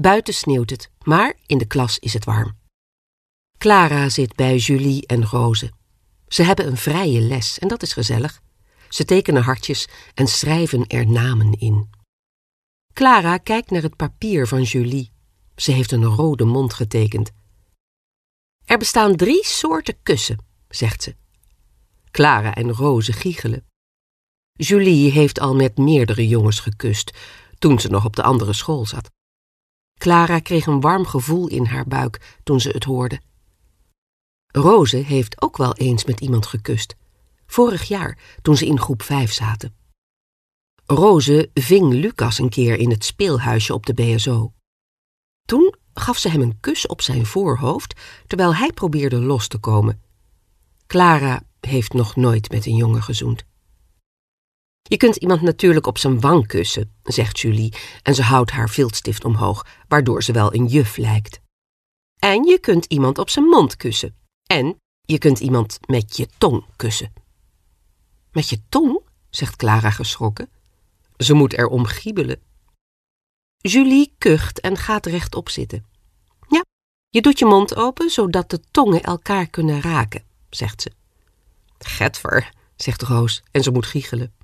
Buiten sneeuwt het, maar in de klas is het warm. Clara zit bij Julie en Rose. Ze hebben een vrije les en dat is gezellig. Ze tekenen hartjes en schrijven er namen in. Clara kijkt naar het papier van Julie. Ze heeft een rode mond getekend. Er bestaan 3 soorten kussen, zegt ze. Clara en Rose giechelen. Julie heeft al met meerdere jongens gekust, toen ze nog op de andere school zat. Clara kreeg een warm gevoel in haar buik toen ze het hoorde. Rose heeft ook wel eens met iemand gekust. Vorig jaar, toen ze in groep 5 zaten. Rose ving Lucas een keer in het speelhuisje op de BSO. Toen gaf ze hem een kus op zijn voorhoofd, terwijl hij probeerde los te komen. Clara heeft nog nooit met een jongen gezoend. Je kunt iemand natuurlijk op zijn wang kussen, zegt Julie, en ze houdt haar viltstift omhoog, waardoor ze wel een juf lijkt. En je kunt iemand op zijn mond kussen. En je kunt iemand met je tong kussen. Met je tong? Zegt Clara geschrokken. Ze moet erom giebelen. Julie kucht en gaat rechtop zitten. Ja, je doet je mond open, zodat de tongen elkaar kunnen raken, zegt ze. Getver, zegt Roos, en ze moet giechelen.